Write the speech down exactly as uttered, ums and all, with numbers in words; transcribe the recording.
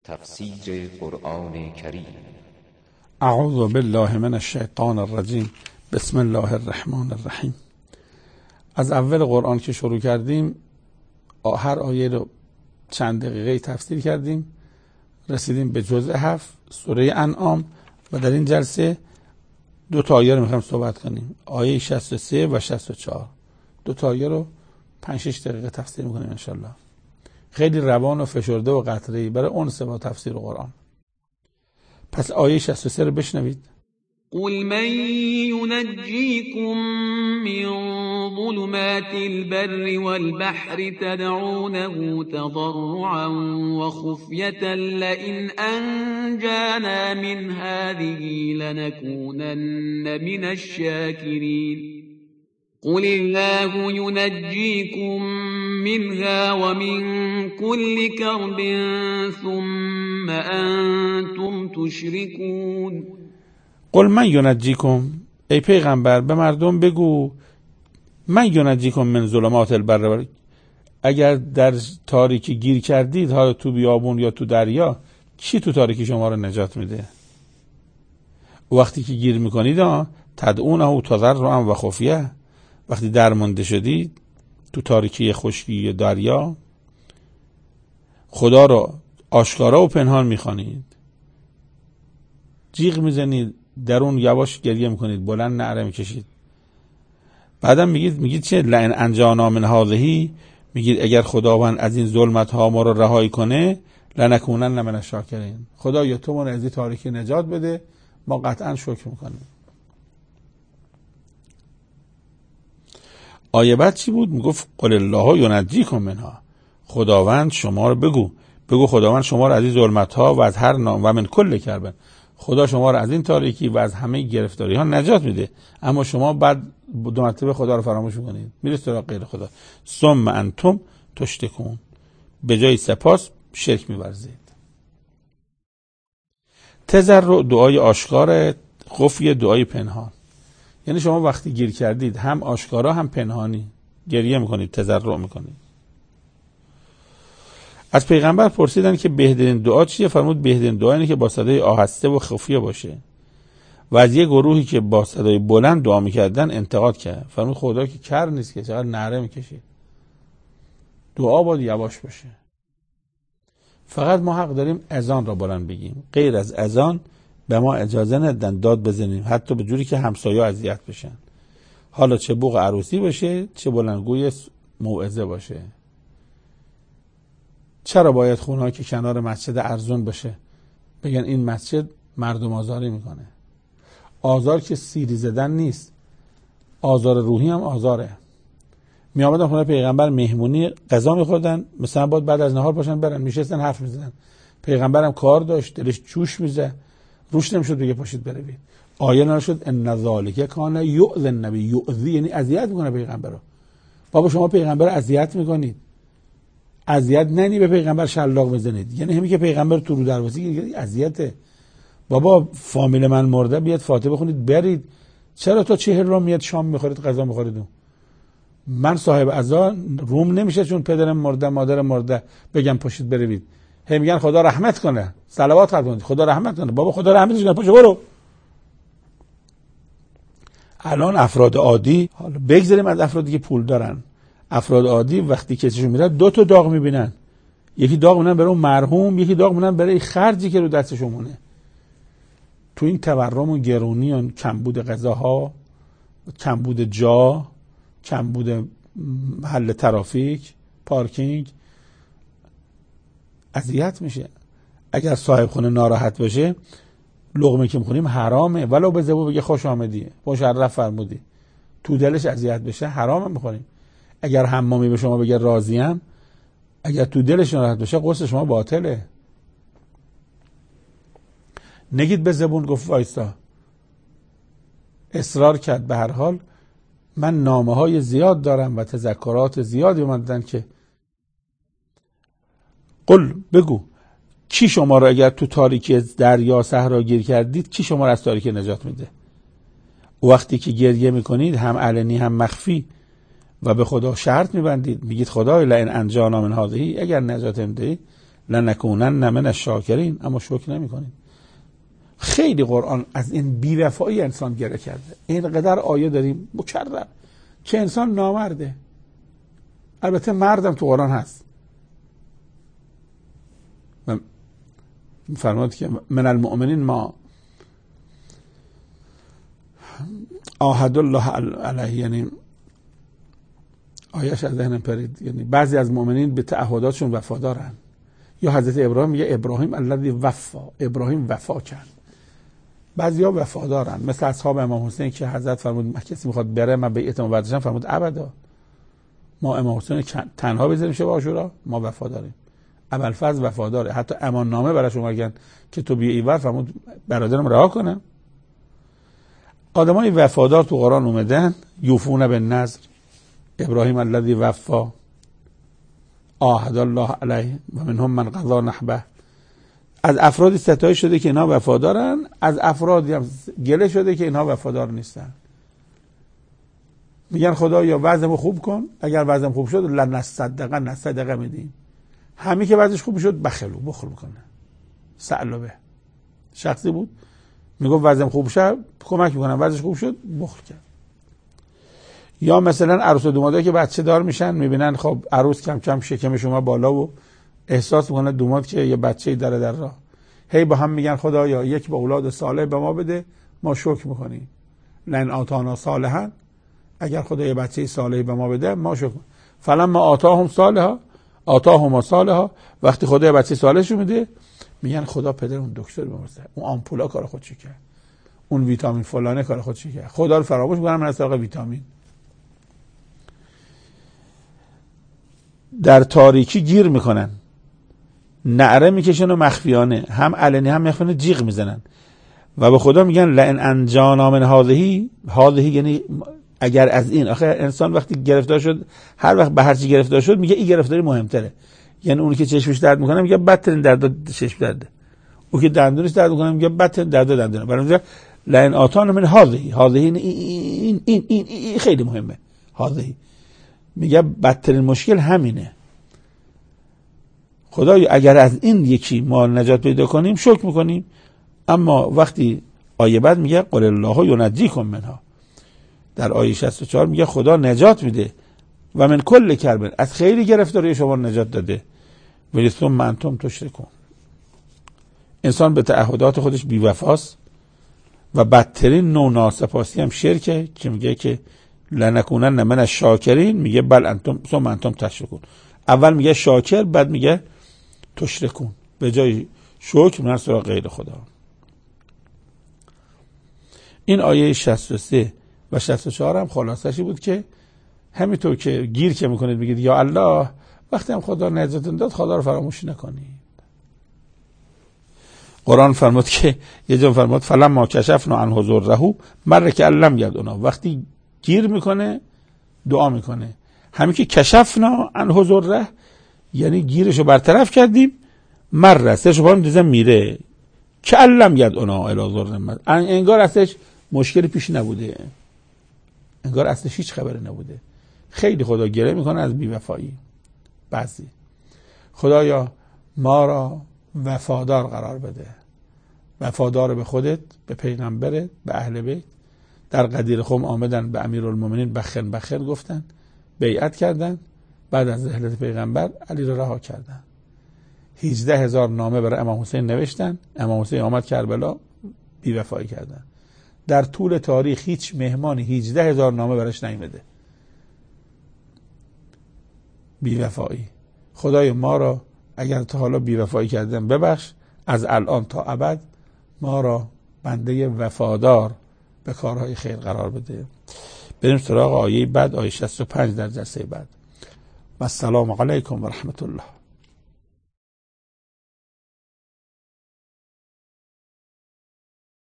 تفسیر قرآن کریم. اعوذ بالله من الشیطان الرجیم. بسم الله الرحمن الرحیم. از اول قرآن که شروع کردیم هر آیه رو چند دقیقه تفسیر کردیم، رسیدیم به جزء هفت سوره انعام و در این جلسه دو تا آیه رو میخوایم صحبت کنیم، آیه شصت و سه و شصت و چهار. دو تا آیه رو پنج شش دقیقه تفسیر میکنیم انشالله. خیلی روان و فشرده و قطره‌ای برای انس با تفسیر قرآن. پس آیه شصت و سه رو بشنوید. قل من ينجيكم من ظلمات البر والبحر تدعونه تضرعا وخفية لئن أنجانا من هذه لنكونن من الشاكرين قل الله ينجيكم منها ومن كل كرب ثم أنتم تشركون. قل من ینجیکم، ای پیغمبر به مردم بگو من ینجیکم من ظلمات البر، اگر در تاریکی گیر کردید، حالا تو بیابون یا تو دریا، کی تو تاریکی شما رو نجات میده؟ وقتی که گیر میکنید تدعونه تضرعا و خفیه، وقتی درمانده شدید تو تاریکی خشکی دریا، خدا رو آشکارا و پنهان میخوانید، جیغ میزنید، درون یواش گریه میکنید، بلند نعره میکشید. بعدم میگید میگید چه؟ لئن انجانا من هذه، میگید اگر خداوند از این ظلمت ها ما رو رهایی کنه، لنکونن من الشاکرین، خدا یا تو ما رو از این تاریکی نجات بده، ما قطعا شکر میکنیم. آیه بعد چی بود؟ میگفت قل الله ینجیکم منها، خداوند شما رو بگو بگو خداوند شما رو از این ظلمت ها و از هر نام و من کل کربن، خدا شما رو از این تاریکی و از همه گرفتاری ها نجات میده، اما شما بعد دو مرتبه خدا رو فراموش میکنید، میرید سراغ غیر خدا. ثم انتم تشرکون، به جای سپاس شرک میورزید. تضرع دعای آشکار، خفیه دعای پنهان. یعنی شما وقتی گیر کردید هم آشکارا هم پنهانی گریه میکنید، تضرع میکنید. از پیغمبر پرسیدن که بهترین دعا چیه؟ فرمود بهترین دعا اینه که با صدای آهسته و خفیه باشه. و از یه گروهی که با صدای بلند دعا میکردن انتقاد کرد، فرمود خدا که کر نیست که چقدر نعره میکشید، دعا باید یواش باشه. فقط ما حق داریم اذان را بلند بگیم، غیر از اذان به ما اجازه ندن داد بزنیم، حتی به جوری که همسایه‌ها اذیت بشن، حالا چه بوق عروسی باشه چه بلندگوی موعظه باشه. چرا باید خونه‌ها که کنار مسجد ارزون باشه بگن این مسجد مردم آزاری میکنه؟ آزار که سیری زدن نیست، آزار روحی هم آزاره. می آمدن خونه پیغمبر مهمونی، غذا میخوردن، مثلا باید بعد از نهار باشن برن، میشستن حرف میزدن، پیغمبرم کار داشت، دلش جوش میزه، روش نمیشد بگه پاشید بروید. آیه نشد ان ذالک کان یؤذی النبی، یؤذی یعنی اذیت میکنه پیغمبرو. بابا شما پیغمبر اذیت میکنید، اذیت ننی به پیغمبر شلاق بزنید، یعنی همین که پیغمبر تو رو دروازه گیر اذیته. بابا فامیل من مرده، بیاد فاتحه بخونید برید، چرا تا چهل رو میاد شام میخورید غذا میخورید؟ من صاحب عزا روم نمیشه چون پدرم مرده مادرم مرده بگم پاشید بروید، هی میگن خدا رحمت کنه، صلوات خواهد کنید خدا رحمت کنه. بابا خدا رحمتش کنه، پاشو برو. الان افراد عادی، حالا بگذاریم از افرادی که پول دارن، افراد عادی وقتی کسیشون میره دو تا داغ میبینن، یکی داغ میبینن برای اون مرحوم، یکی داغ میبینن برای خرجی که رو دستشون مونه. تو این تورم و گرونی و کمبود غذاها، کمبود جا، کمبود حل ترافیک، پارکینگ، اذیت میشه. اگر صاحب خونه ناراحت باشه، لقمه که میخوریم حرامه، ولو به زبون بگه خوش آمدی، مشرف فرمودی، تو دلش اذیت بشه حرامه میخوریم. اگر حمامی به شما بگه راضیم، اگر تو دلش ناراحت بشه غسل شما باطله. نگید به زبون گفت وایستا، اصرار کرد. به هر حال من نامه های زیاد دارم و تذکرات زیادی اومدن که قل بگو کی شما رو اگر تو تاریکی دریا صحرا گیر کردید، کی شما رو از تاریکی نجات میده؟ وقتی که گریه میکنید هم علنی هم مخفی و به خدا شرط میبندید، میگید خدای لئن انجانا من هذه، اگر نجات میدهی لنکونن من الشاکرین، اما شکر نمیکنین. خیلی قرآن از این بی‌وفایی انسان گره کرده. اینقدر آیه داریم مکرر که انسان نامرده. البته مردم تو قرآن هست. فرمود که من المؤمنین ما عاهد الله علیه، یعنی آیه‌اش از ذهنم پرید، یعنی بعضی از مؤمنین به تعهداتشون وفادارن. یا حضرت ابراهیم میگه ابراهیم الذی وفا، ابراهیم وفا کرد. بعضیا وفادارن، مثل اصحاب امام حسین که حضرت فرمود کسی میخواد بره من بیعت مبادرشم، فرمود ابدا، ما امام حسین تنها بذاریم شب عاشورا، ما وفاداریم. ابوالفضل وفاداره، حتی امان نامه براش اومدن که تو بیا اینور، فرمود برادرم رها کنم. آدمای وفادار تو قرآن اومدن، یوفون بالنذر، ابراهیم الذی وفا، عاهد الله علیه و منهم من قضا نحبه. از افرادی ستایش شده که اینا وفادارن، از افرادی هم گله شده که اینا وفادار نیستن. میگن خدایا وضعمو خوب کن، اگر وضعم خوب شد لنصدقه، نصدقه میدیم. همین که وضعش خوب شد بخلو بخل میکنه. ثعلبه شخصی بود میگفت وضعم خوب شد کمک میکنم، وضعش خوب شد بخل کرد. یا مثلا عروس و دامادایی که بچه دار میشن، میبینن خب عروس کم کم شکمش اومد بالا و احساس میکنه داماد که یه بچه‌ای داره در راه، هی با هم میگن خدایا یک با اولاد صالح به ما بده، ما شکر میکنیم. لئن آتانا صالحا، اگر خدا یه بچه صالحی به ما بده ما شکر. فلما آتاهم صالحا آتاهم صالحا، وقتی خدا یه بچه صالحش میده میگن خدا پدر اون دکتر بمرسه، اون آمپولا کار خودش کرد، اون ویتامین فلانه کار خودش کرد، خدا رو فراموش میکنن من از طریق ویتامین. در تاریکی گیر میکنن، نعره میکشن و مخفیانه، هم علنی هم مخفیانه جیغ میزنن و به خدا میگن لئن انجانا من هذه، هذه یعنی اگر از این. آخه انسان وقتی گرفتار شد، هر وقت به هر چی گرفتار شد میگه این گرفتاری مهمتره. یعنی اونی که چشمش درد میکنه میگه بدترین درد چشم درده، اون که دندونش درد میکنه میگه بدترین درد دندونه. برای میگه لئن آتانا من هذه، هذه این این این این خیلی مهمه. هذه میگه بدترین مشکل همینه. خدایا اگر از این یکی ما نجات پیدا کنیم شکر میکنیم. اما وقتی آیه بعد میگه قل الله ینجیکم منها، در آیه شصت و چهار میگه خدا نجات میده و من کل کرب، از خیلی گرفتاری شما نجات داده. ولی ثم انتم تشرکون. انسان به تعهدات خودش بی‌وفاست و بدترین نوع ناسپاسی هم شرکه که میگه که لنکونن من الشاکرین، میگه بل انتم ثم انتم تشرکون. اول میگه شاکر، بعد میگه تشرکون، به جای شکر من سراغ غیر خدا. این آیه شصت و سه و شصت و چهار هم خلاصشی بود که همینطور که گیر که میکنید بگید یا الله، وقتی هم خدا نجاتتون داد خدا رو فراموش نکنید. قرآن فرمود که یه جا فرمود فلما کشفنا عنه ضره مر کأن یدعنا، وقتی گیر میکنه دعا میکنه. همین که کشفنا عنه ضره یعنی گیرشو برطرف کردیم، مر سرش با هم دیزم میره، کأن یدعنا الی ضره، انگار اصلش مشکلی پیش نبوده، انگار اصلش هیچ خبری نبوده. خیلی خدا گله میکنه از بی‌وفایی. بعضی خدایا ما را وفادار قرار بده، وفادار به خودت، به پیغمبرت، به اهل بیت. در قدیر خم آمدن به امیرالمومنین بخن بخن گفتن، بیعت کردن، بعد از رحلت پیغمبر علی را رها کردن. هجده هزار نامه برای امام حسین نوشتن، امام حسین آمد کربلا، بی‌وفایی کردن. در طول تاریخ هیچ مهمانی هجده هزار نامه برایش نیامده. بی‌وفایی. خدای ما را اگر تا حالا بی‌وفایی کردن ببخش، از الان تا ابد ما را بنده وفادار به کارهای خیر قرار بده. بریم سراغ آیه بعد، آیه شصت و پنج در جلسه بعد. و السلام علیکم و رحمت الله.